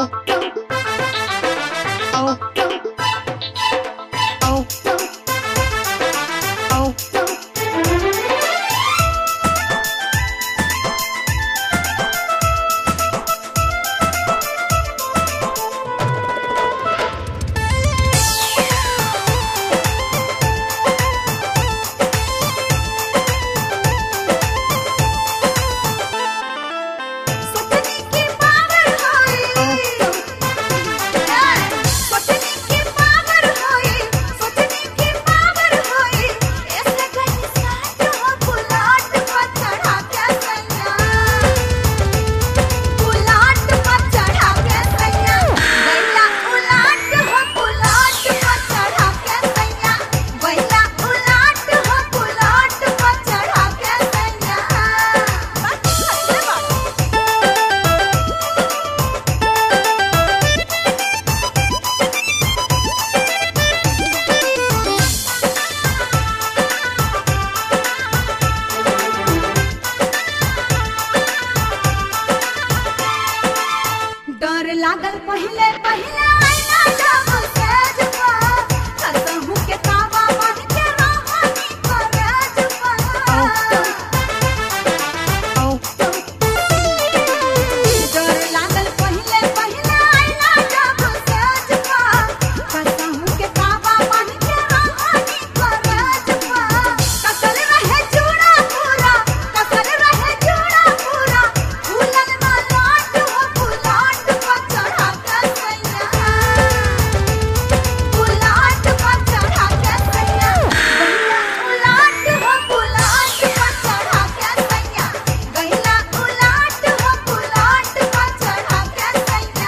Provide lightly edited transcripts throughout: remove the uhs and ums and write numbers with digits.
लागल पहले पहले आईना जब सेजवा कसहु के तावा बन के रानी करजवा डर लागल पहले पहले आईना जब सेजवा कसहु के तावा बन के रानी करजवा कसल रहे चूड़ा पूरा कसल रहे चूड़ा पूरा फूलन ना लाट हो फुलाट चढ़ा के सैया फुलाट पर चढ़ा के सैया उलाट हो फुलाट पर चढ़ा के सैया गैला उलाट हो फुलाट पर चढ़ा के सैया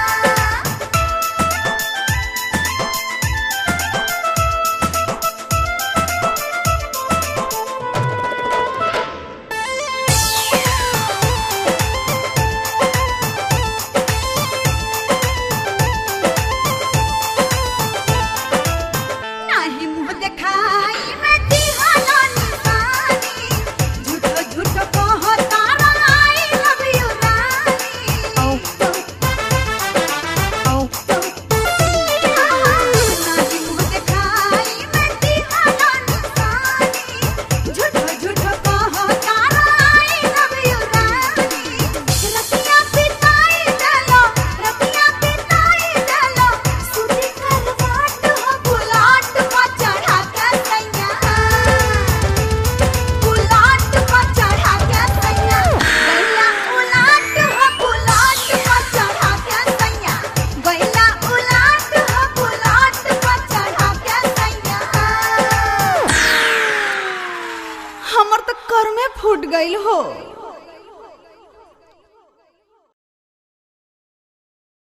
नाही मुँह देखाई मैं दिहाला निशानी झूठो झूठो कहो तारा आई लव यू रानी नाही मुँह देखाई मैं दिहाला निशानी झूठो झूठो कहो तारा आई लव यू रानी रतिया बिताई देलो सूती करवाट हो फुलाट पर चढ़ा के सैया फुलाट पर चढ़ा के सैया गैला उलाट हो फुलाट पर चढ़ा के सैया गैला उलाट हो फुलाट पर चढ़ा के सैया हमर तो कर में फूट गइल हो।